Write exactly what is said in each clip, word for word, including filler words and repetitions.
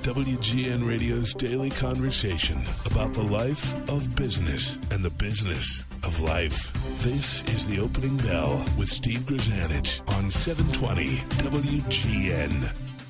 W G N Radio's daily conversation about the life of business and the business of life. This is The Opening Bell with Steve Grzanich on seven twenty W G N.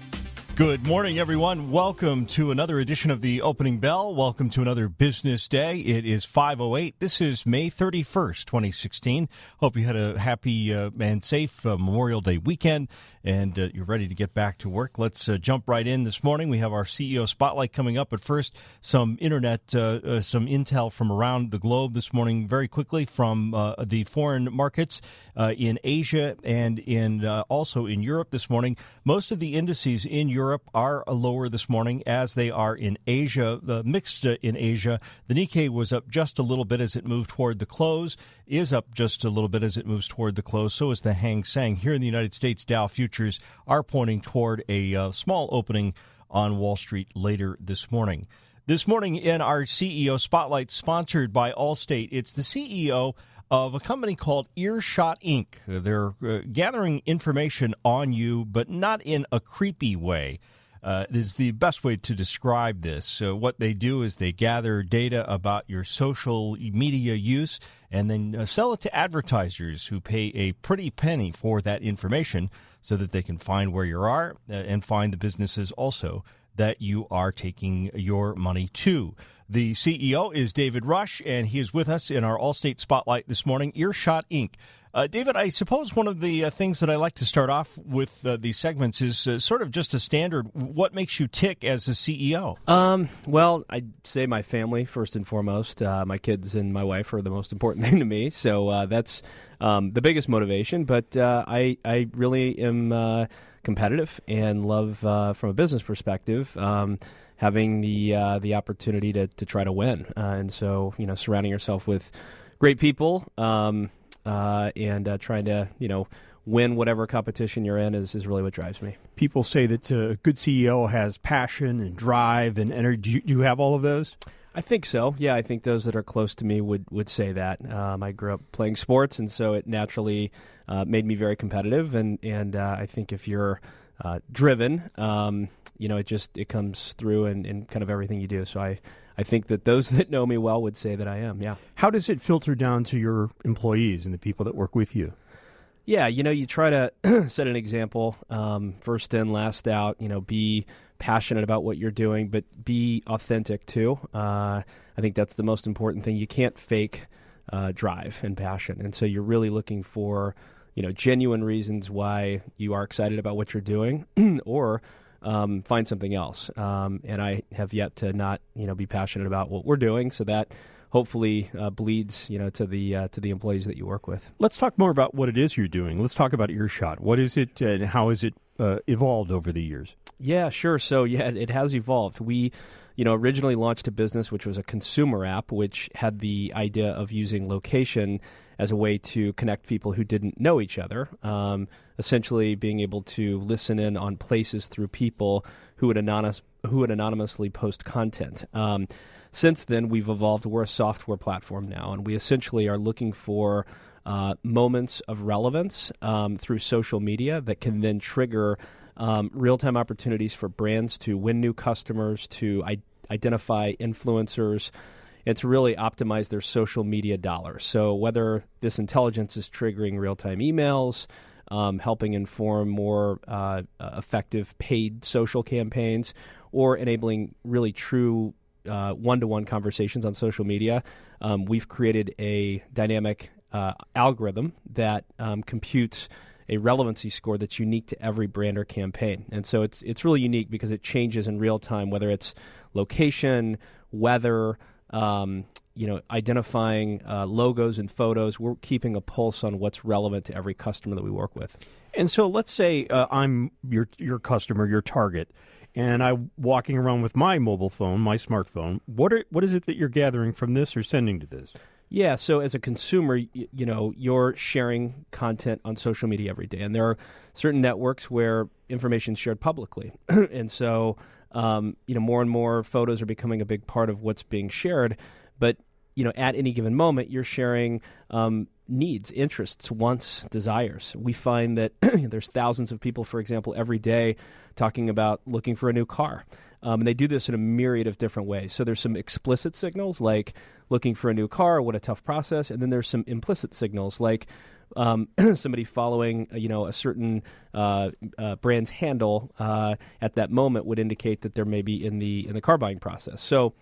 Good morning, everyone. Welcome to another edition of The Opening Bell. Welcome to another business day. It is five oh eight. This is May thirty-first, twenty sixteen. Hope you had a happy uh, and safe uh, Memorial Day weekend, and uh, you're ready to get back to work. Let's uh, jump right in this morning. We have our C E O Spotlight coming up, but first, some internet, uh, uh, some intel from around the globe this morning very quickly from uh, the foreign markets uh, in Asia and in uh, also in Europe this morning. Most of the indices in Europe Europe are lower this morning, as they are in Asia. The mixed uh, in Asia. The Nikkei was up just a little bit as it moved toward the close, is up just a little bit as it moves toward the close. So is the Hang Seng. Here in the United States, Dow futures are pointing toward a uh, small opening on Wall Street later this morning. This morning in our C E O Spotlight, sponsored by Allstate, it's the C E O of a company called Earshot Incorporated. They're uh, gathering information on you, but not in a creepy way. Uh, is the best way to describe this. So what they do is they gather data about your social media use and then uh, sell it to advertisers who pay a pretty penny for that information so that they can find where you are uh, and find the businesses also that you are taking your money to. The C E O is David Rush, and he is with us in our Allstate Spotlight this morning, Earshot Incorporated. Uh, David, I suppose one of the uh, things that I like to start off with uh, these segments is uh, sort of just a standard. What makes you tick as a C E O? Um, well, I'd say my family, first and foremost. Uh, my kids and my wife are the most important thing to me, so uh, that's um, the biggest motivation. But uh, I, I really am uh, competitive and love, uh, from a business perspective, um, having the uh, the opportunity to, to try to win. Uh, and so, you know, surrounding yourself with great people, um, Uh, and uh, trying to, you know, win whatever competition you're in is, is really what drives me. People say that a good C E O has passion and drive and energy. Do you, do you have all of those? I think so. Yeah, I think those that are close to me would, would say that. Um, I grew up playing sports, and so it naturally uh, made me very competitive. And, and uh, I think if you're uh, driven, um, you know, it just it comes through in, in kind of everything you do. So I I think that those that know me well would say that I am, yeah. How does it filter down to your employees and the people that work with you? Yeah, you know, you try to set an example, um, first in, last out, you know, be passionate about what you're doing, but be authentic too. Uh, I think that's the most important thing. You can't fake uh, drive and passion. And so you're really looking for, you know, genuine reasons why you are excited about what you're doing or Um, find something else. Um, and I have yet to not, you know, be passionate about what we're doing, so that hopefully uh, bleeds, you know, to the uh, to the employees that you work with. Let's talk more about what it is you're doing. Let's talk about Earshot. What is it, and how has it uh, evolved over the years? Yeah, sure. So yeah, it has evolved. We, you know, originally launched a business which was a consumer app, which had the idea of using location as a way to connect people who didn't know each other, um, essentially being able to listen in on places through people who would, anonymous, who would anonymously post content. Um, since then, we've evolved. We're a software platform now, and we essentially are looking for uh, moments of relevance um, through social media that can then trigger um, real-time opportunities for brands to win new customers, to I- identify influencers, and to really optimize their social media dollars. So whether this intelligence is triggering real-time emails, um, helping inform more uh, effective paid social campaigns, or enabling really true uh, one-to-one conversations on social media, um, we've created a dynamic uh, algorithm that um, computes a relevancy score that's unique to every brand or campaign. And so it's it's really unique because it changes in real time, whether it's location, weather, Um, you know, identifying uh, logos and photos. We're keeping a pulse on what's relevant to every customer that we work with. And so let's say uh, I'm your your customer, your target, and I'm walking around with my mobile phone, my smartphone. What are what is it that you're gathering from this or sending to this? Yeah, so as a consumer, you, you know, you're sharing content on social media every day, and there are certain networks where information is shared publicly, and so um, you know, more and more photos are becoming a big part of what's being shared. But you know, at any given moment, you're sharing um, needs, interests, wants, desires. We find that there's thousands of people, for example, every day talking about looking for a new car. Um, and they do this in a myriad of different ways. So there's some explicit signals like looking for a new car, what a tough process. And then there's some implicit signals like um, somebody following, you know, a certain uh, uh, brand's handle uh, at that moment would indicate that they're maybe in the in the car buying process. So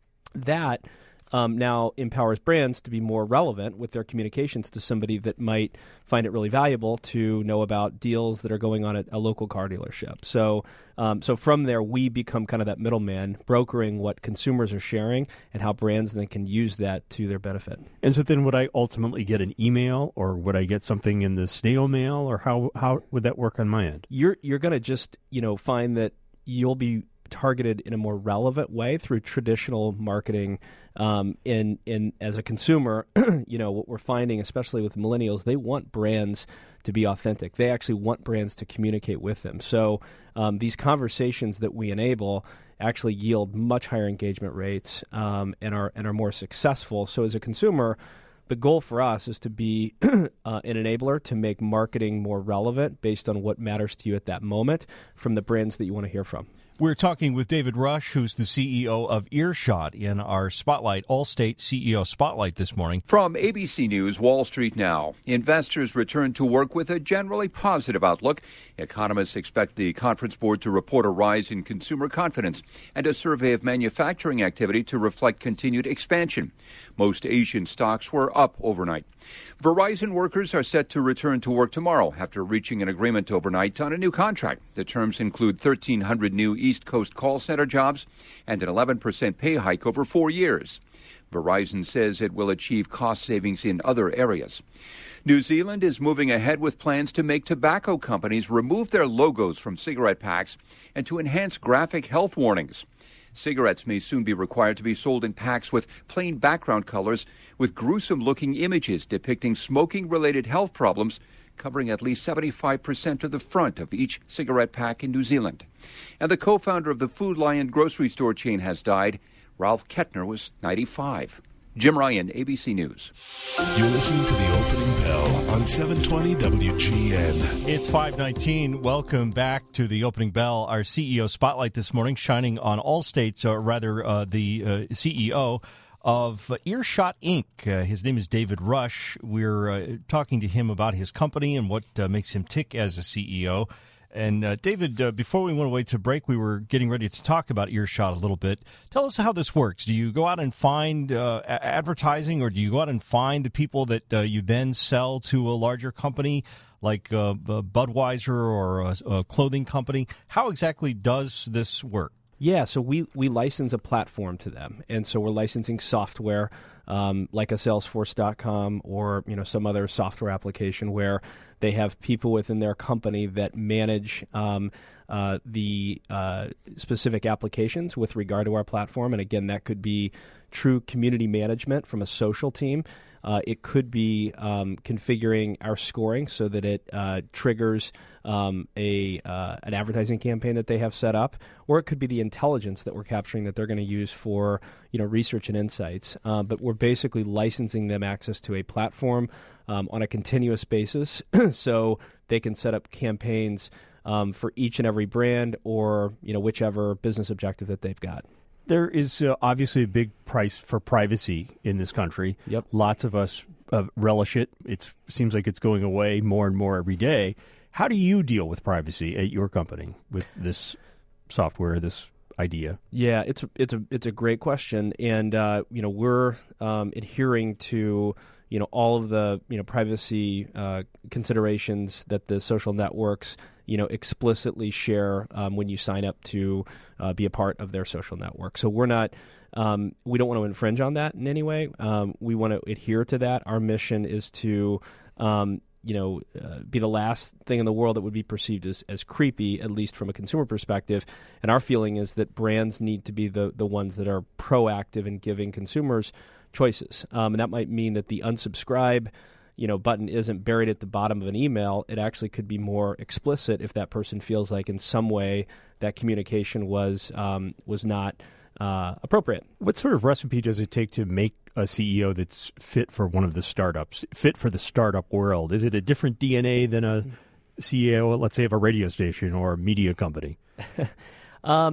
that Um, now empowers brands to be more relevant with their communications to somebody that might find it really valuable to know about deals that are going on at a local car dealership. So, um, so from there, we become kind of that middleman, brokering what consumers are sharing and how brands then can use that to their benefit. And so then would I ultimately get an email, or would I get something in the snail mail, or how, how would that work on my end? You're, you're going to just, you know, find that you'll be targeted in a more relevant way through traditional marketing. Um, in in as a consumer, you know, what we're finding, especially with millennials, they want brands to be authentic. They actually want brands to communicate with them. So um, these conversations that we enable actually yield much higher engagement rates um, and are and are more successful. So as a consumer, the goal for us is to be uh, an enabler to make marketing more relevant based on what matters to you at that moment from the brands that you want to hear from. We're talking with David Rush, who's the C E O of Earshot, in our Spotlight, Allstate C E O Spotlight this morning. From A B C News, Wall Street Now. Investors return to work with a generally positive outlook. Economists expect the Conference Board to report a rise in consumer confidence and a survey of manufacturing activity to reflect continued expansion. Most Asian stocks were up overnight. Verizon workers are set to return to work tomorrow after reaching an agreement overnight on a new contract. The terms include thirteen hundred new East Coast call center jobs and an eleven percent pay hike over four years. Verizon says it will achieve cost savings in other areas. New Zealand is moving ahead with plans to make tobacco companies remove their logos from cigarette packs and to enhance graphic health warnings. Cigarettes may soon be required to be sold in packs with plain background colors with gruesome-looking images depicting smoking-related health problems, covering at least seventy-five percent of the front of each cigarette pack in New Zealand. And the co-founder of the Food Lion grocery store chain has died. Ralph Kettner was ninety-five. Jim Ryan, A B C News. You're listening to the opening bell on seven twenty W G N. It's five nineteen. Welcome back to the opening bell. Our C E O Spotlight this morning, shining on Allstate's, or rather uh, the uh, C E O of Earshot Incorporated. Uh, his name is David Rush. We're uh, talking to him about his company and what uh, makes him tick as a C E O. And uh, David, uh, before we went away to break, we were getting ready to talk about Earshot a little bit. Tell us how this works. Do you go out and find uh, a- advertising, or do you go out and find the people that uh, you then sell to a larger company like uh, Budweiser or a, a clothing company? How exactly does this work? Yeah, so we, we license a platform to them, and so we're licensing software um, like a Salesforce dot com or you know some other software application where they have people within their company that manage um, uh, the uh, specific applications with regard to our platform. And again, that could be true community management from a social team. Uh, it could be um, configuring our scoring so that it uh, triggers um, a uh, an advertising campaign that they have set up, or it could be the intelligence that we're capturing that they're going to use for you know research and insights. Uh, but we're basically licensing them access to a platform um, on a continuous basis, so they can set up campaigns um, for each and every brand or you know whichever business objective that they've got. There is uh, obviously a big price for privacy in this country. Yep. Lots of us uh, relish it. It seems like it's going away more and more every day. How do you deal with privacy at your company with this software, this idea? Yeah, it's a, it's a it's a great question, and uh, you know we're um, adhering to you know all of the you know privacy uh, considerations that the social networks you know explicitly share um, when you sign up to uh, be a part of their social network. So we're not um, we don't want to infringe on that in any way. Um, we want to adhere to that. Our mission is to um, you know, uh, be the last thing in the world that would be perceived as, as creepy, at least from a consumer perspective. And our feeling is that brands need to be the, the ones that are proactive in giving consumers choices. Um, and that might mean that the unsubscribe, you know, button isn't buried at the bottom of an email. It actually could be more explicit if that person feels like in some way that communication was um, was not uh, appropriate. What sort of recipe does it take to make a C E O that's fit for one of the startups, fit for the startup world? Is it a different D N A than a C E O, let's say, of a radio station or a media company? um,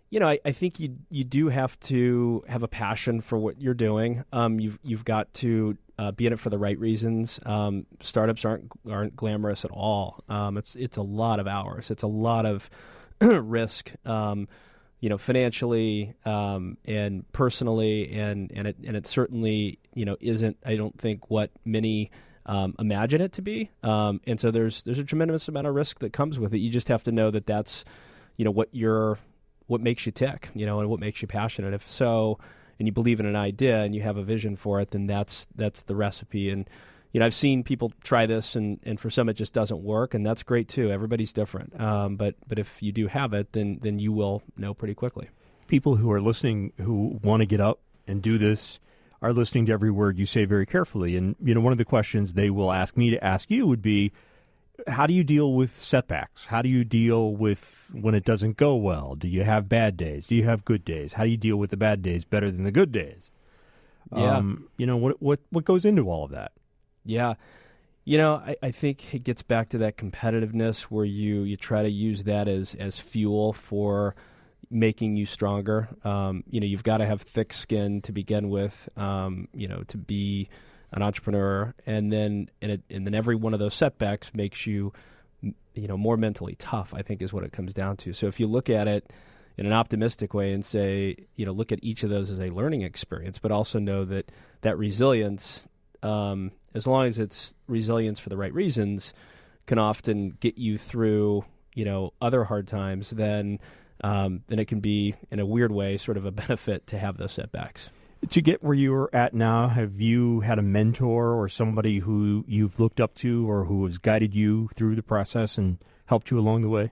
You know, I, I think you you do have to have a passion for what you're doing. Um, you've you've got to uh, be in it for the right reasons. Um, startups aren't aren't glamorous at all. Um, it's it's a lot of hours. It's a lot of risk. Um, you know, financially um, and personally, and and it and it certainly you know isn't. I don't think what many um, imagine it to be. Um, and so there's there's a tremendous amount of risk that comes with it. You just have to know that that's you know what you're. what makes you tick, you know, and what makes you passionate. If so, and you believe in an idea and you have a vision for it, then that's that's the recipe. And, you know, I've seen people try this, and, and for some it just doesn't work, and that's great too. Everybody's different. Um, but but if you do have it, then then you will know pretty quickly. People who are listening who want to get up and do this are listening to every word you say very carefully. And, you know, one of the questions they will ask me to ask you would be, how do you deal with setbacks? How do you deal with when it doesn't go well? Do you have bad days? Do you have good days? How do you deal with the bad days better than the good days? Yeah. Um, you know, what what what goes into all of that? Yeah. You know, I, I think it gets back to that competitiveness where you, you try to use that as, as fuel for making you stronger. Um, you know, you've got to have thick skin to begin with, um, you know, to be an entrepreneur, and then and, it, and then every one of those setbacks makes you, you know, more mentally tough, I think is what it comes down to. So if you look at it in an optimistic way and say, you know, look at each of those as a learning experience, but also know that that resilience, um, as long as it's resilience for the right reasons, can often get you through, you know, other hard times, then, um, then it can be, in a weird way, sort of a benefit to have those setbacks. To get where you're at now, have you had a mentor or somebody who you've looked up to or who has guided you through the process and helped you along the way?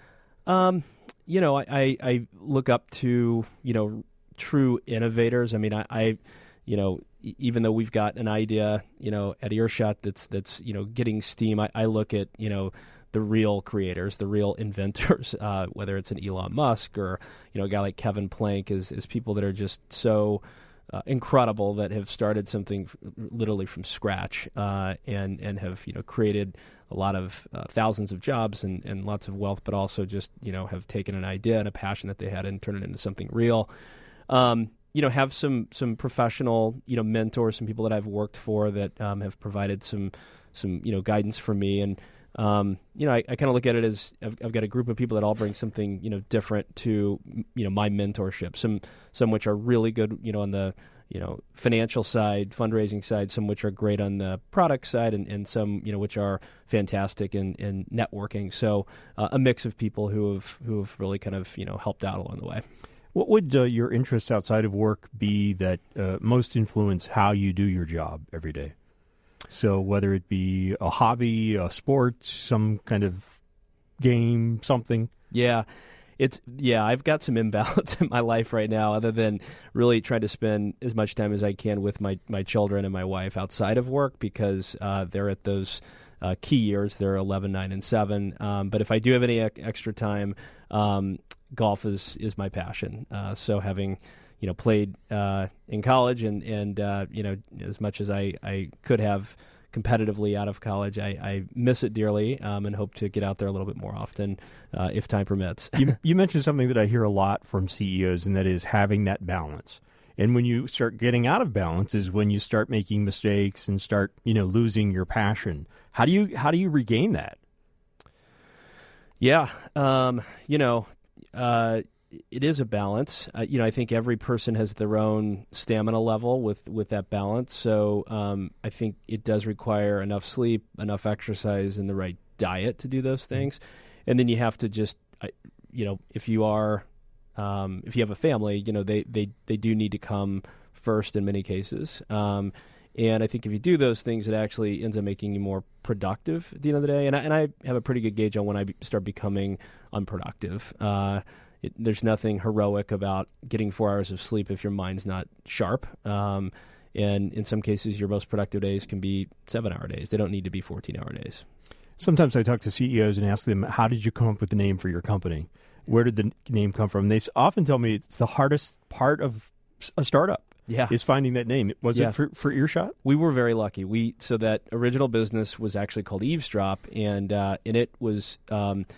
Um, you know, I, I, I look up to, you know, true innovators. I mean, I, I you know, e- even though we've got an idea, you know, at earshot that's, that's you know, getting steam, I, I look at, you know, the real creators, the real inventors, uh, whether it's an Elon Musk or, you know, a guy like Kevin Plank is, is people that are just so Uh, incredible that have started something f- literally from scratch uh, and and have you know created a lot of uh, thousands of jobs and, and lots of wealth, but also just you know have taken an idea and a passion that they had and turned it into something real. Um, you know, have some some professional you know mentors, some people that I've worked for that um, have provided some some you know guidance for me. And um, you know, I, I kind of look at it as I've, I've got a group of people that all bring something, you know, different to, you know, my mentorship. Some, some which are really good, you know, on the, you know, financial side, fundraising side, some which are great on the product side, and, and some, you know, which are fantastic in, in networking. So uh, a mix of people who have, who have really kind of, you know, helped out along the way. What would uh, your interests outside of work be that uh, most influence how you do your job every day? So whether it be a hobby, a sport, some kind of game, something. Yeah, it's yeah. I've got some imbalance in my life right now, other than really trying to spend as much time as I can with my, my children and my wife outside of work, because uh, they're at those uh, key years. They're eleven, nine, and seven. Um, but if I do have any e- extra time, um, golf is is my passion. Uh, so having you know, played uh, in college, and and uh, you know, as much as I, I could have competitively out of college, I, I miss it dearly, um, and hope to get out there a little bit more often, uh, if time permits. you, you mentioned something that I hear a lot from C E Os, and that is having that balance. And when you start getting out of balance is when you start making mistakes and start, you know, losing your passion. How do you how do you regain that? Yeah, um, you know. Uh, It is a balance. Uh, you know, I think every person has their own stamina level with, with that balance. So um, I think it does require enough sleep, enough exercise, and the right diet to do those things. And then you have to just, you know, if you are, um, if you have a family, you know, they, they, they do need to come first in many cases. Um, and I think if you do those things, it actually ends up making you more productive at the end of the day. And I, and I have a pretty good gauge on when I be, start becoming unproductive. Uh, It, there's nothing heroic about getting four hours of sleep if your mind's not sharp. Um, and in some cases, your most productive days can be seven-hour days. They don't need to be fourteen-hour days. Sometimes I talk to C E Os and ask them, how did you come up with the name for your company? Where did the name come from? They often tell me it's the hardest part of a startup. Yeah. Is finding that name. Was yeah. it for, for Earshot? We were very lucky. We So that original business was actually called Eavesdrop, and, uh, and it was... Um,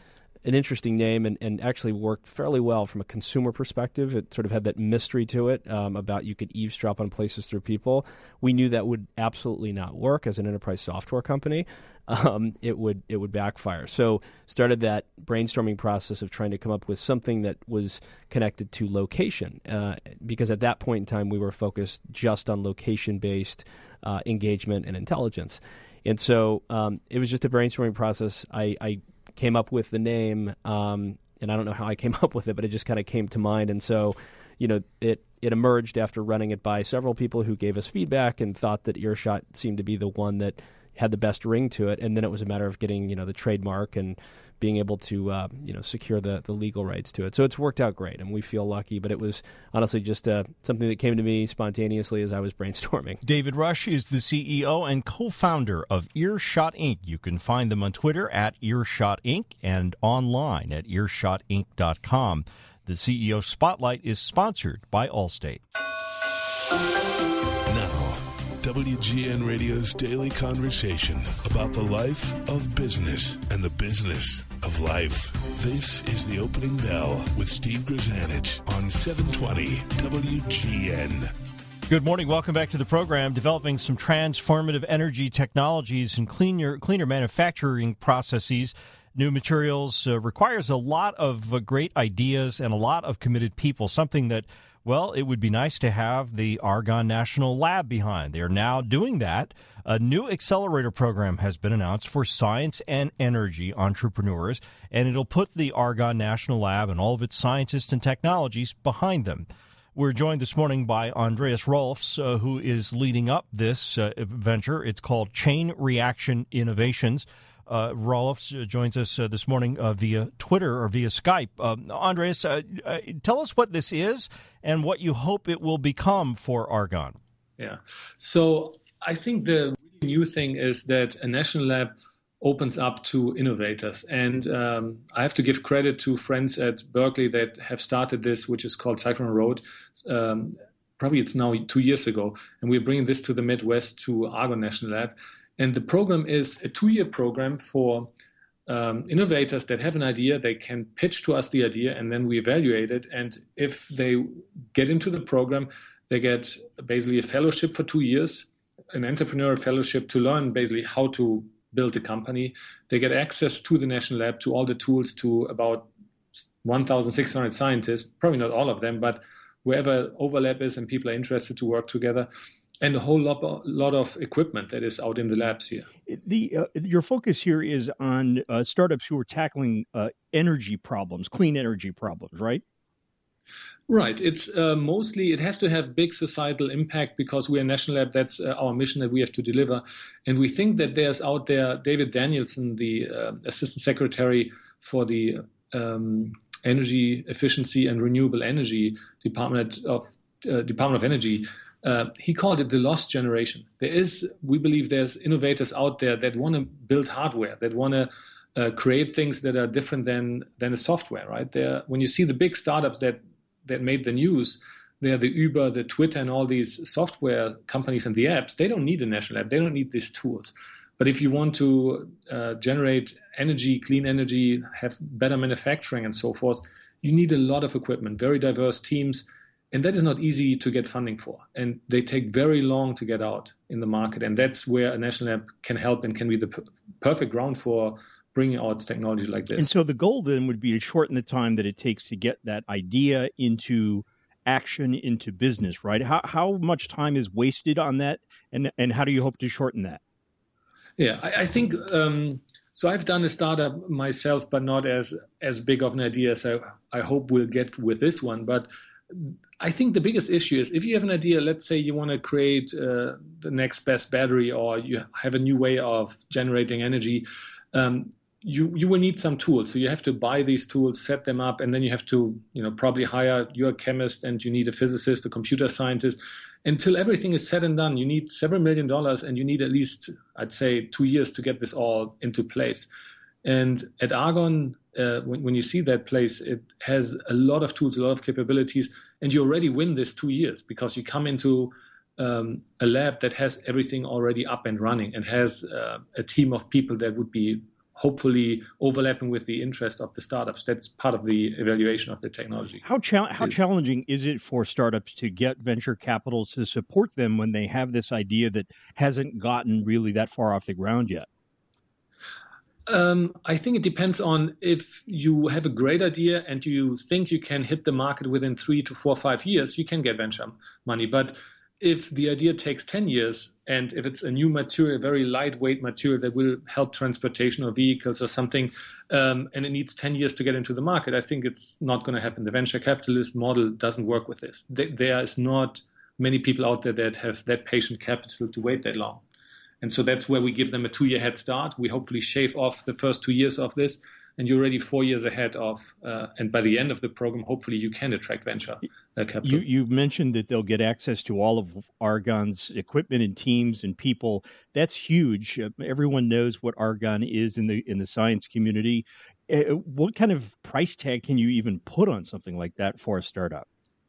an interesting name and, and actually worked fairly well from a consumer perspective. It sort of had that mystery to it um, about you could eavesdrop on places through people. We knew that would absolutely not work as an enterprise software company. Um, it would it would backfire. So started that brainstorming process of trying to come up with something that was connected to location, uh, because at that point in time we were focused just on location-based uh, engagement and intelligence. And so um, it was just a brainstorming process. I, I came up with the name, um, and I don't know how I came up with it, but it just kind of came to mind. And so, you know, it it emerged after running it by several people who gave us feedback and thought that Earshot seemed to be the one that had the best ring to it. And then it was a matter of getting, you know, the trademark and being able to, uh, you know, secure the, the legal rights to it. So it's worked out great, and we feel lucky. But it was honestly just uh, something that came to me spontaneously as I was brainstorming. David Rush is the C E O and co-founder of Earshot Incorporated. You can find them on Twitter at Earshot Incorporated and online at earshot inc dot com. The C E O Spotlight is sponsored by Allstate. Now, W G N Radio's daily conversation about the life of business and the business of life. This is the Opening Bell with Steve Grzanich on seven twenty W G N. Good morning. Welcome back to the program. Developing some transformative energy technologies and cleaner, cleaner manufacturing processes. New materials uh, requires a lot of uh, great ideas and a lot of committed people, something that, well, it would be nice to have the Argonne National Lab behind. They are now doing that. A new accelerator program has been announced for science and energy entrepreneurs, and it'll put the Argonne National Lab and all of its scientists and technologies behind them. We're joined this morning by Andreas Rolfs, uh, who is leading up this uh, venture. It's called Chain Reaction Innovations. Uh, Rolfs joins us uh, this morning uh, via Twitter or via Skype. Uh, Andreas, uh, uh, tell us what this is and what you hope it will become for Argonne. Yeah. So I think the really new thing is that a national lab opens up to innovators. And um, I have to give credit to friends at Berkeley that have started this, which is called Cyclone Road. Um, probably it's now two years ago. And we're bringing this to the Midwest, to Argonne National Lab. And the program is a two-year program for um, innovators that have an idea. They can pitch to us the idea, and then we evaluate it. And if they get into the program, they get basically a fellowship for two years, an entrepreneurial fellowship to learn basically how to build a company. They get access to the National Lab, to all the tools, to about one thousand six hundred scientists, probably not all of them, but wherever overlap is and people are interested to work together. And a whole lot, lot of equipment that is out in the labs here. The uh, your focus here is on uh, startups who are tackling uh, energy problems, clean energy problems, right? Right. It's uh, mostly, it has to have big societal impact because we're a national lab. That's uh, our mission that we have to deliver. And we think that there's out there, David Danielson, the uh, Assistant Secretary for the um, Energy Efficiency and Renewable Energy Department of uh, Department of Energy. Uh, he called it the lost generation. There is, we believe there's innovators out there that want to build hardware, that want to uh, create things that are different than than the software, right? There, when you see the big startups that, that made the news, they're the Uber, the Twitter, and all these software companies and the apps, they don't need a national lab. They don't need these tools. But if you want to uh, generate energy, clean energy, have better manufacturing and so forth, you need a lot of equipment, very diverse teams. And that is not easy to get funding for. And they take very long to get out in the market. And that's where a national lab can help and can be the p- perfect ground for bringing out technology like this. And so the goal then would be to shorten the time that it takes to get that idea into action, into business, right? How how much time is wasted on that? And, and how do you hope to shorten that? Yeah, I, I think... Um, So I've done a startup myself, but not as, as big of an idea as I, I hope we'll get with this one. But I think the biggest issue is if you have an idea, let's say you want to create uh, the next best battery, or you have a new way of generating energy, um, you you will need some tools. So you have to buy these tools, set them up, and then you have to, you know, probably hire your chemist, and you need a physicist, a computer scientist. Until everything is said and done, you need several million dollars, and you need at least, I'd say, two years to get this all into place. And at Argonne, uh, when, when you see that place, it has a lot of tools, a lot of capabilities, and you already win this two years because you come into um, a lab that has everything already up and running and has uh, a team of people that would be hopefully overlapping with the interest of the startups. That's part of the evaluation of the technology. How cha- how challenging is it for startups to get venture capital to support them when they have this idea that hasn't gotten really that far off the ground yet? Um, I think it depends on if you have a great idea and you think you can hit the market within three to four, five years, you can get venture money. But if the idea takes ten years and if it's a new material, very lightweight material that will help transportation or vehicles or something, um, and it needs ten years to get into the market, I think it's not going to happen. The venture capitalist model doesn't work with this. There is not many people out there that have that patient capital to wait that long. And so that's where we give them a two-year head start. We hopefully shave off the first two years of this, and you're already four years ahead of, uh, and by the end of the program, hopefully you can attract venture uh, capital. You, you mentioned that they'll get access to all of Argonne's equipment and teams and people. That's huge. Uh, everyone knows what Argonne is in the in the science community. Uh, what kind of price tag can you even put on something like that for a startup?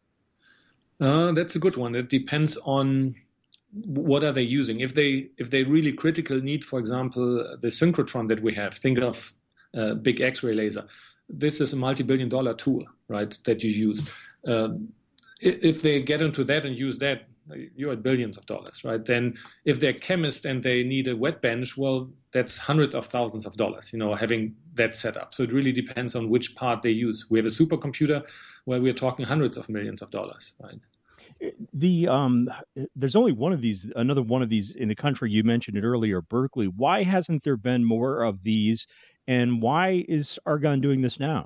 Uh, that's a good one. It depends on what are they using. If they if they really critical need, for example, the synchrotron that we have, think of uh, big X-ray laser. This is a multi-billion dollar tool, right, that you use. Um, if they get into that and use that, you're at billions of dollars, right? Then if they're chemists and they need a wet bench, well, that's hundreds of thousands of dollars, you know, having that set up. So it really depends on which part they use. We have a supercomputer where we're talking hundreds of millions of dollars, right? The um, there's only one of these, another one of these in the country. You mentioned it earlier, Berkeley. Why hasn't there been more of these, and why is Argonne doing this now?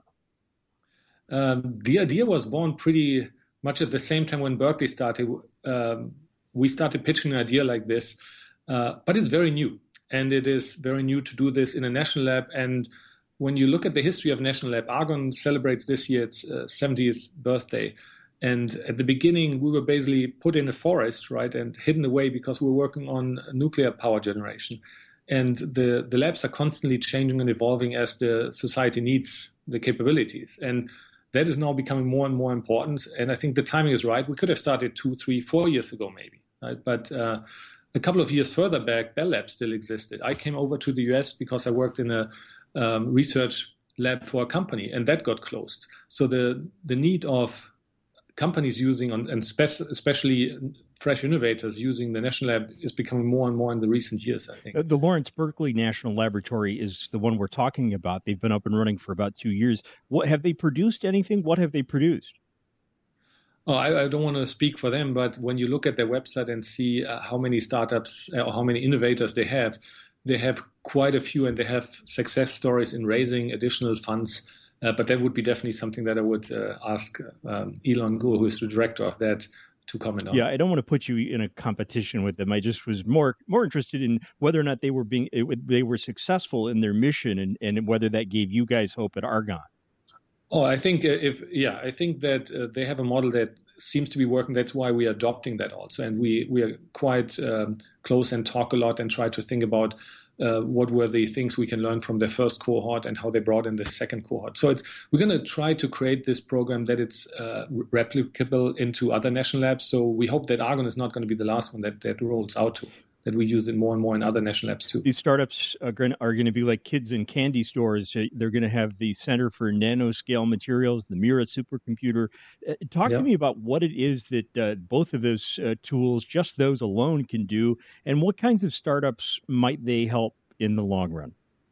Um, the idea was born pretty much at the same time when Berkeley started. Um, we started pitching an idea like this, uh, but it's very new, and it is very new to do this in a national lab. And when you look at the history of National Lab, Argonne celebrates this year its uh, seventieth birthday. And at the beginning, we were basically put in a forest, right, and hidden away because we were working on nuclear power generation. And the, the labs are constantly changing and evolving as the society needs the capabilities. And that is now becoming more and more important. And I think the timing is right. We could have started two, three, four years ago, maybe. Right? But uh, a couple of years further back, Bell Labs still existed. I came over to the U S because I worked in a um, research lab for a company, and that got closed. So the the need of companies using, on, and spe- especially fresh innovators using the National Lab is becoming more and more in the recent years, I think. The Lawrence Berkeley National Laboratory is the one we're talking about. They've been up and running for about two years. What have they produced anything? What have they produced? Oh, I, I don't want to speak for them, but when you look at their website and see uh, how many startups uh, or how many innovators they have, they have quite a few, and they have success stories in raising additional funds. Uh, but that would be definitely something that I would uh, ask um, Elon Gu, who is the director of that, to comment on. Yeah, I don't want to put you in a competition with them. I just was more more interested in whether or not they were being it, they were successful in their mission, and, and whether that gave you guys hope at Argonne. Oh, I think if yeah, I think that uh, they have a model that seems to be working. That's why we are adopting that also, and we we are quite um, close and talk a lot and try to think about. Uh, what were the things we can learn from their first cohort and how they brought in the second cohort. So it's, we're going to try to create this program that it's uh, replicable into other national labs. So we hope that Argonne is not going to be the last one that, that rolls out to, that we use it more and more in other national labs too. These startups are going to, are going to be like kids in candy stores. They're going to have the Center for Nanoscale Materials, the Mira supercomputer. Uh, talk yeah. to me about what it is that uh, both of those uh, tools, just those alone, can do, and what kinds of startups might they help in the long run?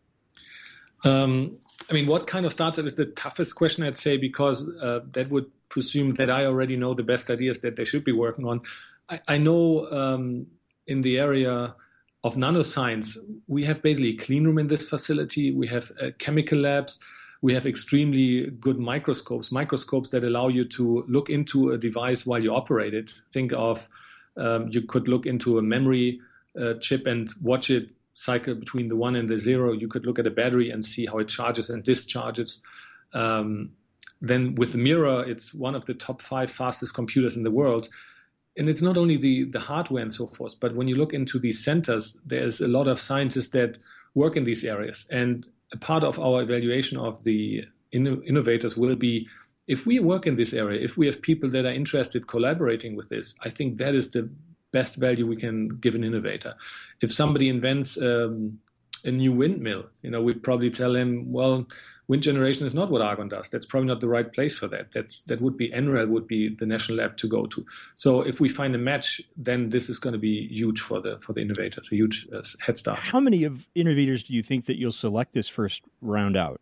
Um, I mean, what kind of startup is the toughest question, I'd say, because uh, that would presume that I already know the best ideas that they should be working on. I, I know um, in the area of nanoscience, we have basically a clean room in this facility. We have uh, chemical labs. We have extremely good microscopes, microscopes that allow you to look into a device while you operate it. Think of um, you could look into a memory uh, chip and watch it cycle between the one and the zero. You could look at a battery and see how it charges and discharges. Um, then with the Mira, it's one of the top five fastest computers in the world. And it's not only the, the hardware and so forth, but when you look into these centers, there's a lot of scientists that work in these areas. And a part of our evaluation of the inno- innovators will be, if we work in this area, if we have people that are interested collaborating with this, I think that is the best value we can give an innovator. If somebody invents um, a new windmill. You know, we'd probably tell him, well, wind generation is not what Argonne does. That's probably not the right place for that. That's that would be N R E L would be the national lab to go to. So if we find a match, then this is going to be huge for the for the innovators, a huge uh, head start. How many of innovators do you think that you'll select this first round out?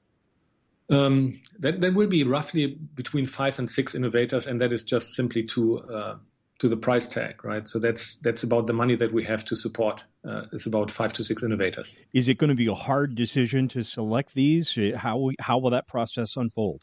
Um, that that will be roughly between five and six innovators, and that is just simply to uh, to the price tag, right? So that's that's about the money that we have to support. Uh, it's about five to six innovators. Is it going to be a hard decision to select these? How how will that process unfold?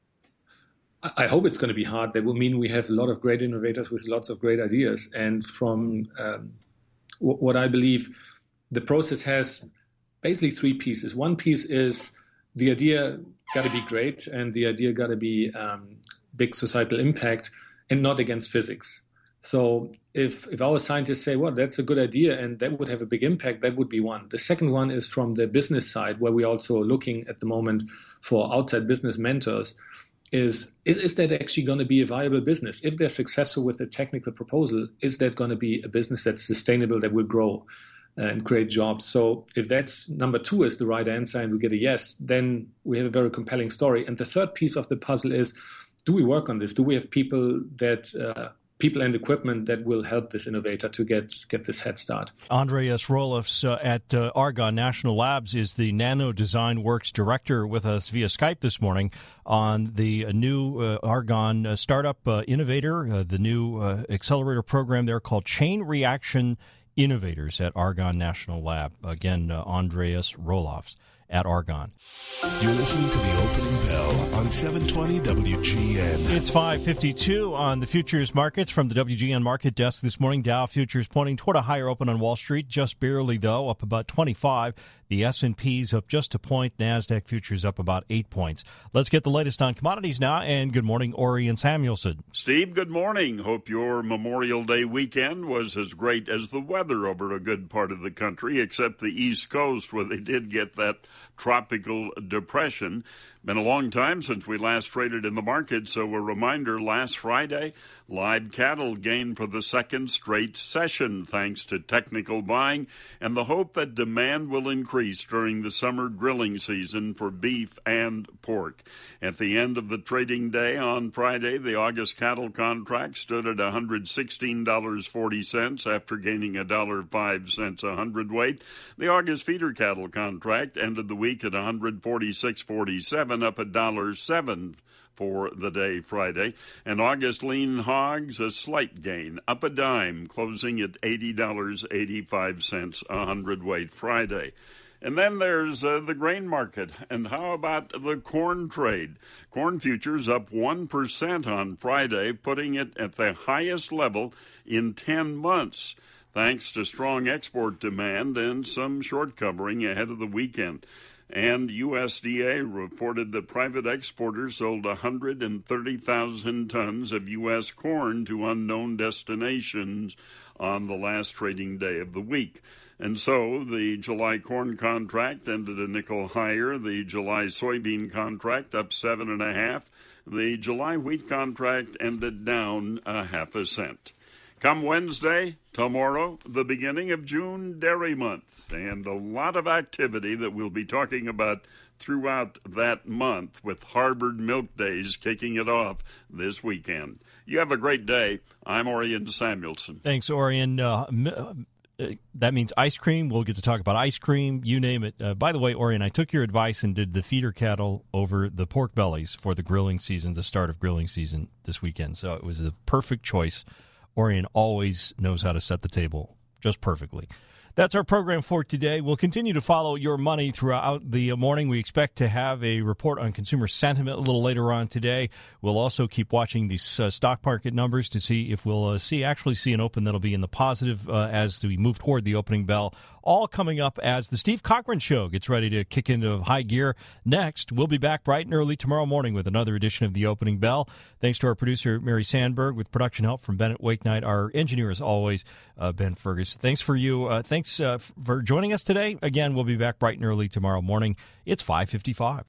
I, I hope it's going to be hard. That will mean we have a lot of great innovators with lots of great ideas. And from um, w- what I believe, the process has basically three pieces. One piece is the idea got to be great, and the idea got to be um, big societal impact, and not against physics. So if if our scientists say, well, that's a good idea and that would have a big impact, that would be one. The second one is from the business side, where we're also looking at the moment for outside business mentors, is, is, is that actually going to be a viable business? If they're successful with a technical proposal, is that going to be a business that's sustainable, that will grow and create jobs? So if that's number two is the right answer and we get a yes, then we have a very compelling story. And the third piece of the puzzle is, do we work on this? Do we have people that uh, people and equipment that will help this innovator to get get this head start? Andreas Roelofs uh, at uh, Argonne National Labs is the Nano Design Works director with us via Skype this morning on the uh, new uh, Argonne uh, startup uh, innovator, uh, the new uh, accelerator program there called Chain Reaction Innovators at Argonne National Lab. Again, uh, Andreas Roelofs at Argonne. You're listening to the opening bell on seven twenty W G N. It's five fifty-two on the futures markets from the W G N market desk this morning. Dow futures pointing toward a higher open on Wall Street, just barely, though, up about twenty-five. The S and P's up just a point. NASDAQ futures up about eight points. Let's get the latest on commodities now, and good morning, Orion Samuelson. Steve, good morning. Hope your Memorial Day weekend was as great as the weather over a good part of the country, except the East Coast, where they did get that tropical depression. Been a long time since we last traded in the market, so a reminder, last Friday, live cattle gained for the second straight session thanks to technical buying and the hope that demand will increase during the summer grilling season for beef and pork. At the end of the trading day on Friday, the August cattle contract stood at one hundred sixteen dollars and forty cents after gaining one dollar and five cents a hundredweight. The August feeder cattle contract ended the week at one hundred forty-six dollars and forty-seven cents, up one dollar and seven cents for the day Friday. And August lean hogs, a slight gain, up a dime, closing at eighty dollars and eighty-five cents a hundredweight Friday. And then there's uh, the grain market. And how about the corn trade? Corn futures up one percent on Friday, putting it at the highest level in ten months, thanks to strong export demand and some short covering ahead of the weekend. And U S D A reported that private exporters sold one hundred thirty thousand tons of U S corn to unknown destinations on the last trading day of the week. And so the July corn contract ended a nickel higher. The July soybean contract up seven and a half. The July wheat contract ended down a half a cent. Come Wednesday, tomorrow, the beginning of June Dairy Month, and a lot of activity that we'll be talking about throughout that month, with Harvard Milk Days kicking it off this weekend. You have a great day. I'm Orion Samuelson. Thanks, Orion. Uh, uh, that means ice cream. We'll get to talk about ice cream, you name it. Uh, by the way, Orion, I took your advice and did the feeder cattle over the pork bellies for the grilling season, the start of grilling season this weekend. So it was the perfect choice. Orion always knows how to set the table just perfectly. That's our program for today. We'll continue to follow your money throughout the morning. We expect to have a report on consumer sentiment a little later on today. We'll also keep watching these uh, stock market numbers to see if we'll uh, see actually see an open that'll be in the positive uh, as we move toward the opening bell. All coming up as the Steve Cochran Show gets ready to kick into high gear next. We'll be back bright and early tomorrow morning with another edition of the Opening Bell. Thanks to our producer, Mary Sandberg, with production help from Bennett Wakenight. Our engineer, as always, uh, Ben Fergus. Thanks for you. Uh, thanks uh, for joining us today. Again, we'll be back bright and early tomorrow morning. It's five fifty-five.